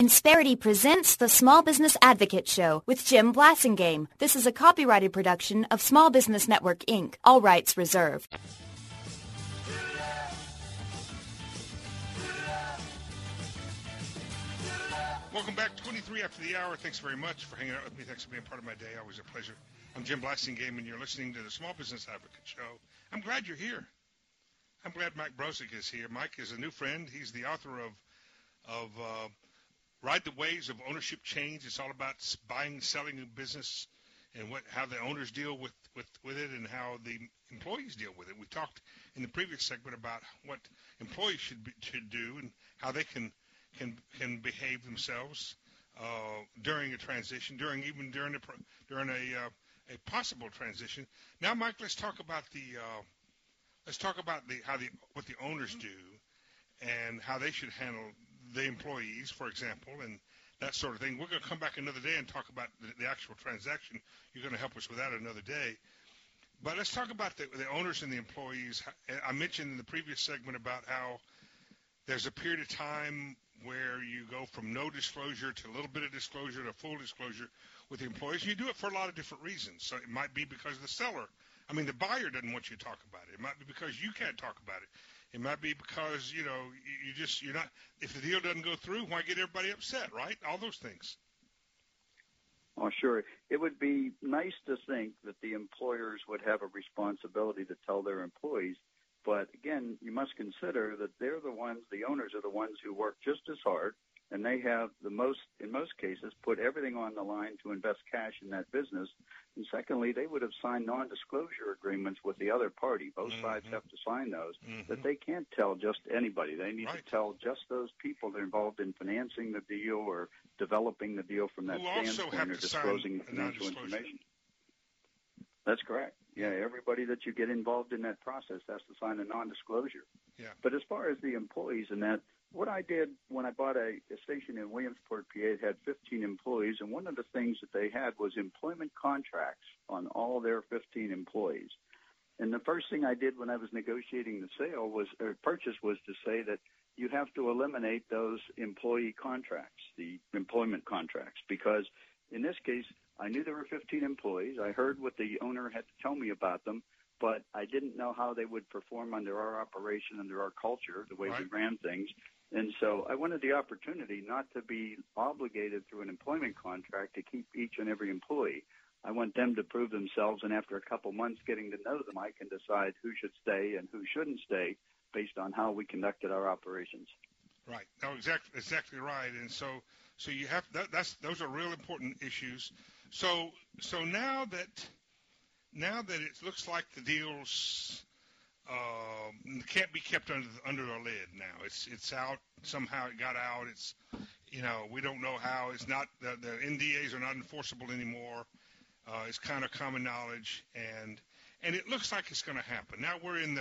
Insperity presents the Small Business Advocate Show with Jim Blasingame. This is a copyrighted production of Small Business Network, Inc. All rights reserved. Welcome back, 23 after the hour. Thanks very much for hanging out with me. Thanks for being part of my day. Always a pleasure. I'm Jim Blasingame, and you're listening to the Small Business Advocate Show. I'm glad you're here. I'm glad Mike Brosick is here. Mike is a new friend. He's the author of Ride the Waves of Ownership Change. It's all about buying, selling a business, and how the owners deal with it and how the employees deal with it. We talked in the previous segment about what employees should do and how they can behave themselves during a transition, during a possible transition. Now, Mike, let's talk about what the owners do and how they should handle the employees, for example, and that sort of thing. We're going to come back another day and talk about the actual transaction. You're going to help us with that another day. But let's talk about the owners and the employees. I mentioned in the previous segment about how there's a period of time where you go from no disclosure to a little bit of disclosure to full disclosure with the employees. You do it for a lot of different reasons. So it might be because the buyer doesn't want you to talk about it. It might be because you can't talk about it. It might be because, you're not, if the deal doesn't go through, why get everybody upset, right? All those things. Oh, sure. It would be nice to think that the employers would have a responsibility to tell their employees. But again, you must consider that the owners are the ones who work just as hard, and they have in most cases, put everything on the line to invest cash in that business. And secondly, they would have signed non-disclosure agreements with the other party. Both sides have to sign those, that they can't tell just anybody. They need to tell just those people that are involved in financing the deal or developing the deal from that standpoint or disclosing the financial information. That's correct. Yeah, everybody that you get involved in that process has to sign a non-disclosure. Yeah. But as far as the employees and that, what I did when I bought a station in Williamsport, PA, it had 15 employees, and one of the things that they had was employment contracts on all their 15 employees. And the first thing I did when I was negotiating the purchase was to say that you have to eliminate those employee contracts, the employment contracts, because in this case, I knew there were 15 employees. I heard what the owner had to tell me about them, but I didn't know how they would perform under our operation, under our culture, the way we ran things. And so I wanted the opportunity not to be obligated through an employment contract to keep each and every employee. I want them to prove themselves, and after a couple months getting to know them, I can decide who should stay and who shouldn't stay based on how we conducted our operations. Right. No, exactly right. And so you have those are real important issues. So now that it looks like the deals can't be kept under a lid now. It's out somehow. It got out. It's we don't know how. It's not the NDAs are not enforceable anymore. It's kind of common knowledge, and it looks like it's going to happen. Now and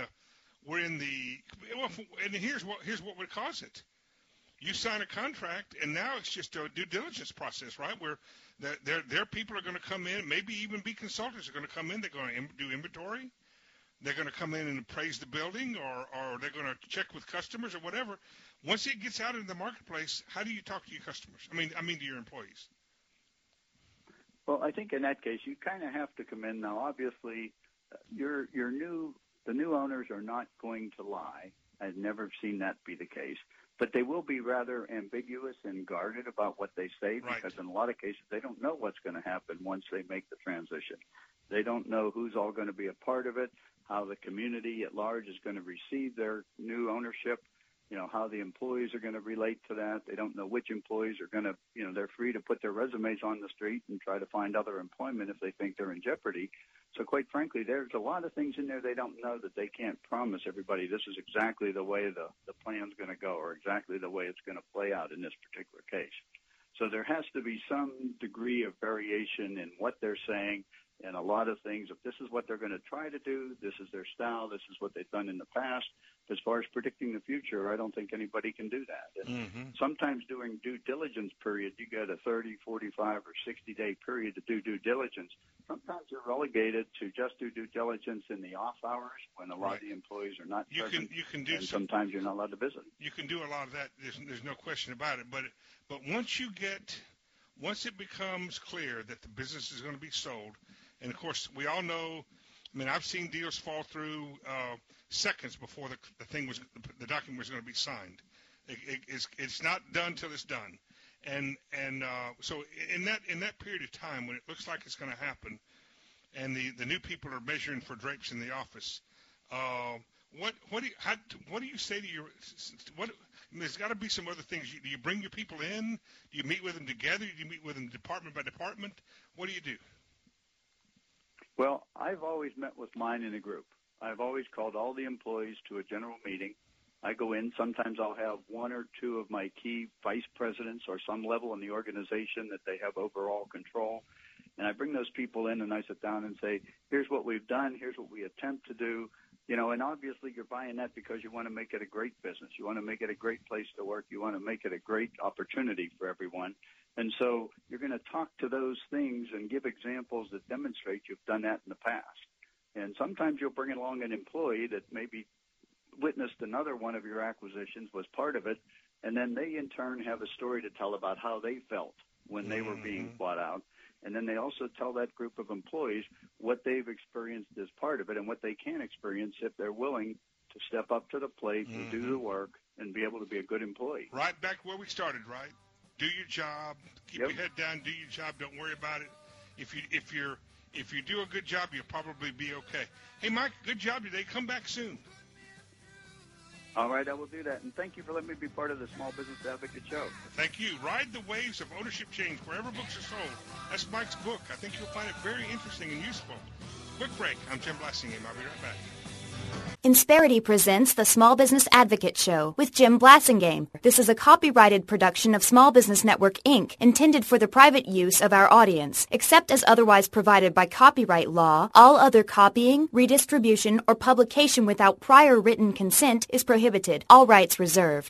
here's what would cause it. You sign a contract, and now it's just a due diligence process, right? Where their people are going to come in, maybe even be consultants are going to come in. They're going to do inventory. They're going to come in and appraise the building, or they're going to check with customers or whatever. Once it gets out into the marketplace, how do you talk to your customers? I mean to your employees. Well, I think in that case, you kind of have to come in now. Obviously, the new owners are not going to lie. I've never seen that be the case. But they will be rather ambiguous and guarded about what they say because in a lot of cases they don't know what's going to happen once they make the transition. They don't know who's all going to be a part of it, how the community at large is going to receive their new ownership, how the employees are going to relate to that. They don't know which employees are going to, they're free to put their resumes on the street and try to find other employment if they think they're in jeopardy. So quite frankly, there's a lot of things in there they don't know that they can't promise everybody this is exactly the way the plan's going to go or exactly the way it's going to play out in this particular case. So there has to be some degree of variation in what they're saying and a lot of things. If this is what they're going to try to do, this is their style, this is what they've done in the past, as far as predicting the future, I don't think anybody can do that. And sometimes doing due diligence period, you get a 30, 45, or 60-day period to do due diligence. Sometimes you're relegated to just do due diligence in the off hours when a lot of the employees are not present. You can do and sometimes you're not allowed to visit. You can do a lot of that. There's no question about it. But once it becomes clear that the business is going to be sold, and of course we all know. I mean, I've seen deals fall through seconds before the document was going to be signed. It's not done till it's done, and so in that period of time when it looks like it's going to happen, and the new people are measuring for drapes in the office, what do you say to your what? I mean, there's got to be some other things. Do you bring your people in? Do you meet with them together? Do you meet with them department by department? What do you do? Well, I've always met with mine in a group. I've always called all the employees to a general meeting. I go in. Sometimes I'll have one or two of my key vice presidents or some level in the organization that they have overall control. And I bring those people in and I sit down and say, here's what we've done. Here's what we attempt to do. And obviously you're buying that because you want to make it a great business. You want to make it a great place to work. You want to make it a great opportunity for everyone. And so you're going to talk to those things and give examples that demonstrate you've done that in the past. And sometimes you'll bring along an employee that maybe witnessed another one of your acquisitions, was part of it, and then they in turn have a story to tell about how they felt when they were being bought out. And then they also tell that group of employees what they've experienced as part of it and what they can experience if they're willing to step up to the plate and do the work and be able to be a good employee. Right back where we started, right? Do your job, keep your head down, do your job, don't worry about it. If you do a good job, you'll probably be okay. Hey, Mike, good job today. Come back soon. All right, I will do that. And thank you for letting me be part of the Small Business Advocate Show. Thank you. Ride the Waves of Ownership Change, wherever books are sold. That's Mike's book. I think you'll find it very interesting and useful. Quick break. I'm Jim Blasingame. I'll be right back. Insperity presents the Small Business Advocate Show with Jim Blasingame. This is a copyrighted production of Small Business Network, Inc., intended for the private use of our audience. Except as otherwise provided by copyright law, all other copying, redistribution, or publication without prior written consent is prohibited. All rights reserved.